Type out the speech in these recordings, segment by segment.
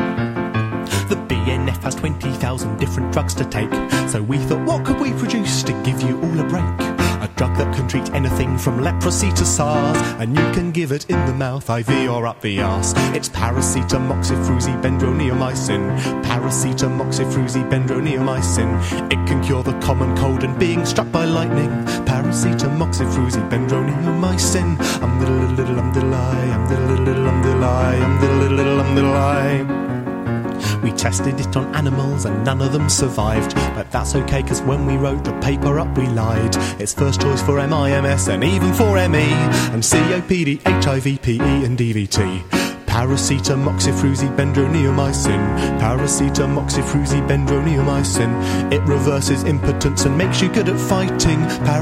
The BNF has 20,000 different drugs to take, so we thought, what could we produce to give you all a break? A drug that can treat anything from leprosy to SARS, and you can give it in the mouth, IV or up the arse. It's paracetamol-oxyfruzy-bendroneomycin. Paracetamol-oxyfruzy-bendroneomycin. It can cure the common cold and being struck by lightning. Paracetamol-oxyfruzy-bendroneomycin. I'm the little, I'm the lie, I'm the little, I'm the lie, I'm the little, I'm the lie. We tested it on animals and none of them survived, but that's okay, cause when we wrote the paper up we lied. It's first choice for MIMS and even for ME, and COPD, HIV, PE and DVT. Paracetamol-oxyfruzy-bendroneomycin. Paracetamol-oxyfruzy-bendroneomycin. It reverses impotence and makes you good at fighting.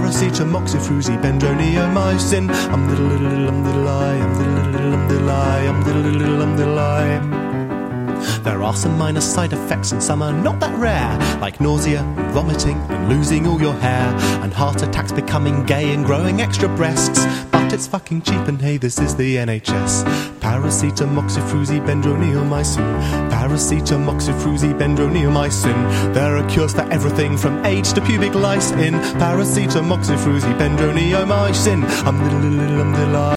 Paracetamol-oxyfruzy-bendroneomycin. I'm the little, I'm the lie, I'm the little, I'm the lie, I'm the little, I'm the lie. There are some minor side effects and some are not that rare, like nausea, vomiting and losing all your hair, and heart attacks, becoming gay and growing extra breasts. But it's fucking cheap and hey, this is the NHS. Paracetamol-oxyfruzy-bendroneomycin. Paracetamol-oxyfruzy-bendroneomycin. There are cures for everything from AIDS to pubic lice in Paracetamol-oxyfruzy-bendroneomycin. I'm the little, I'm the lie.